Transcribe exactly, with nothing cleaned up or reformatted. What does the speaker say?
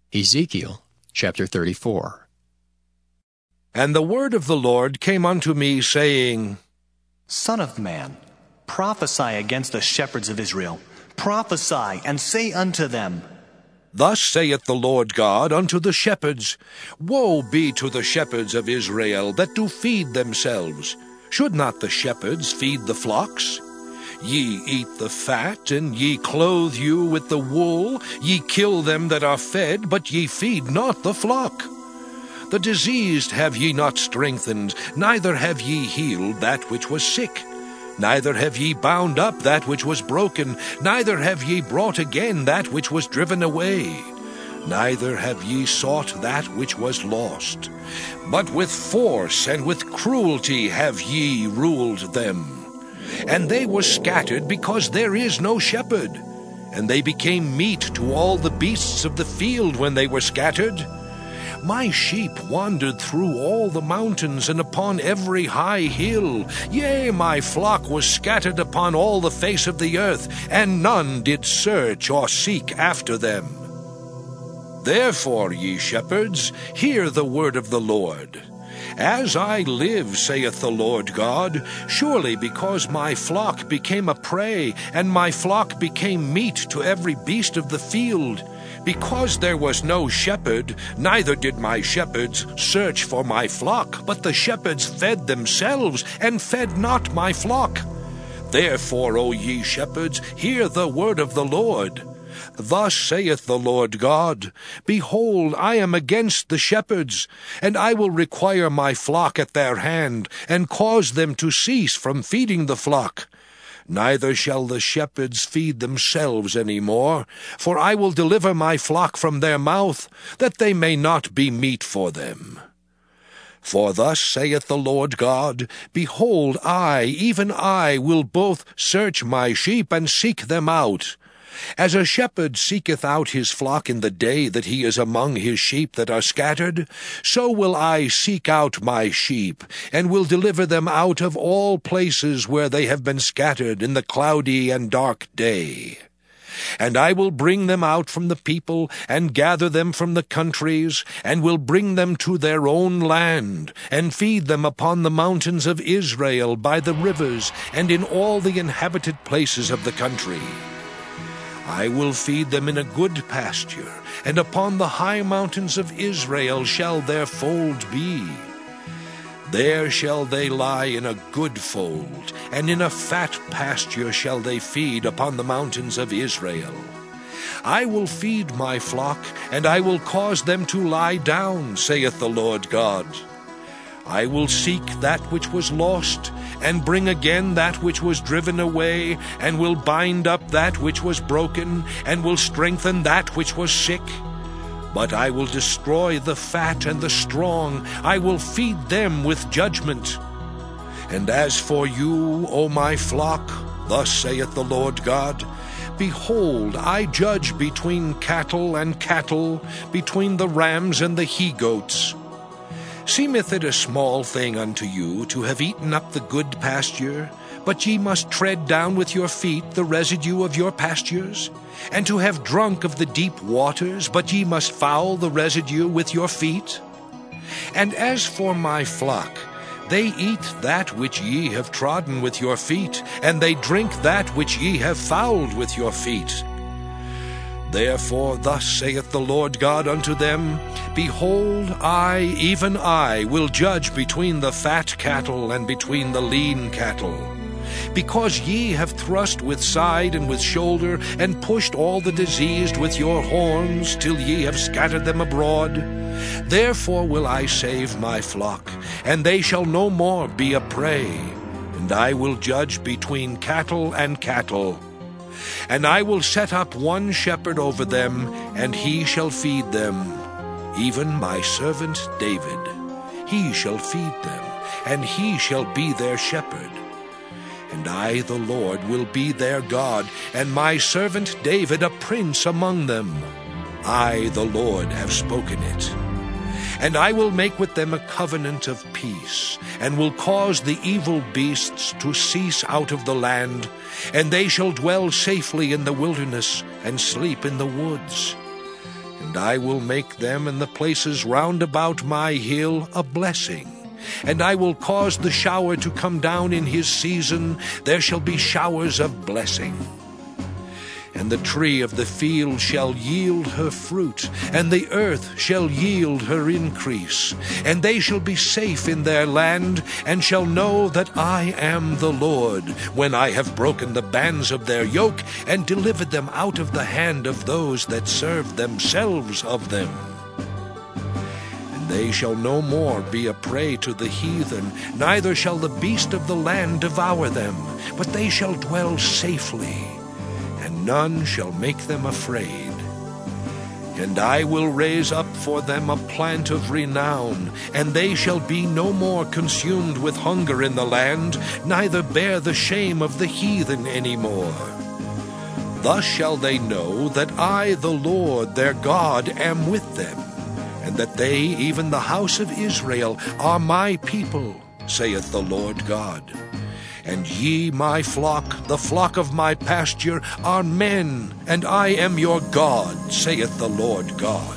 Ezekiel chapter thirty-four. And the word of the Lord came unto me, saying, Son of man, prophesy against the shepherds of Israel. Prophesy, and say unto them, Thus saith the Lord God unto the shepherds, Woe be to the shepherds of Israel that do feed themselves. Should not the shepherds feed the flocks? Ye eat the fat, and ye clothe you with the wool. Ye kill them that are fed, but ye feed not the flock. The diseased have ye not strengthened, neither have ye healed that which was sick. Neither have ye bound up that which was broken, neither have ye brought again that which was driven away. Neither have ye sought that which was lost. But with force and with cruelty have ye ruled them. And they were scattered because there is no shepherd. And they became meat to all the beasts of the field when they were scattered. My sheep wandered through all the mountains and upon every high hill. Yea, my flock was scattered upon all the face of the earth, and none did search or seek after them. Therefore, ye shepherds, hear the word of the Lord. As I live, saith the Lord God, surely because my flock became a prey, and my flock became meat to every beast of the field, because there was no shepherd, neither did my shepherds search for my flock, but the shepherds fed themselves, and fed not my flock. Therefore, O ye shepherds, hear the word of the Lord. Thus saith the Lord God, Behold, I am against the shepherds, and I will require my flock at their hand, and cause them to cease from feeding the flock. Neither shall the shepherds feed themselves any more, for I will deliver my flock from their mouth, that they may not be meat for them. For thus saith the Lord God, Behold, I, even I, will both search my sheep and seek them out. As a shepherd seeketh out his flock in the day that he is among his sheep that are scattered, so will I seek out my sheep, and will deliver them out of all places where they have been scattered in the cloudy and dark day. And I will bring them out from the people, and gather them from the countries, and will bring them to their own land, and feed them upon the mountains of Israel, by the rivers, and in all the inhabited places of the country. I will feed them in a good pasture, and upon the high mountains of Israel shall their fold be. There shall they lie in a good fold, and in a fat pasture shall they feed upon the mountains of Israel. I will feed my flock, and I will cause them to lie down, saith the Lord God. I will seek that which was lost, and bring again that which was driven away, and will bind up that which was broken, and will strengthen that which was sick. But I will destroy the fat and the strong, I will feed them with judgment. And as for you, O my flock, thus saith the Lord God, Behold, I judge between cattle and cattle, between the rams and the he-goats. Seemeth it a small thing unto you to have eaten up the good pasture, but ye must tread down with your feet the residue of your pastures? And to have drunk of the deep waters, but ye must foul the residue with your feet? And as for my flock, they eat that which ye have trodden with your feet, and they drink that which ye have fouled with your feet. Therefore thus saith the Lord God unto them, Behold, I, even I, will judge between the fat cattle and between the lean cattle. Because ye have thrust with side and with shoulder, and pushed all the diseased with your horns, till ye have scattered them abroad, therefore will I save my flock, and they shall no more be a prey. And I will judge between cattle and cattle. And I will set up one shepherd over them, and he shall feed them, even my servant David. He shall feed them, and he shall be their shepherd. And I, the Lord, will be their God, and my servant David a prince among them. I, the Lord, have spoken it. And I will make with them a covenant of peace, and will cause the evil beasts to cease out of the land, and they shall dwell safely in the wilderness, and sleep in the woods. And I will make them and the places round about my hill a blessing. And I will cause the shower to come down in his season. There shall be showers of blessing. And the tree of the field shall yield her fruit, and the earth shall yield her increase. And they shall be safe in their land, and shall know that I am the Lord, when I have broken the bands of their yoke, and delivered them out of the hand of those that serve themselves of them. And they shall no more be a prey to the heathen, neither shall the beast of the land devour them, but they shall dwell safely, and none shall make them afraid. And I will raise up for them a plant of renown, and they shall be no more consumed with hunger in the land, neither bear the shame of the heathen any more. Thus shall they know that I, the Lord their God, am with them, and that they, even the house of Israel, are my people, saith the Lord God. And ye, my flock, the flock of my pasture, are men, and I am your God, saith the Lord God.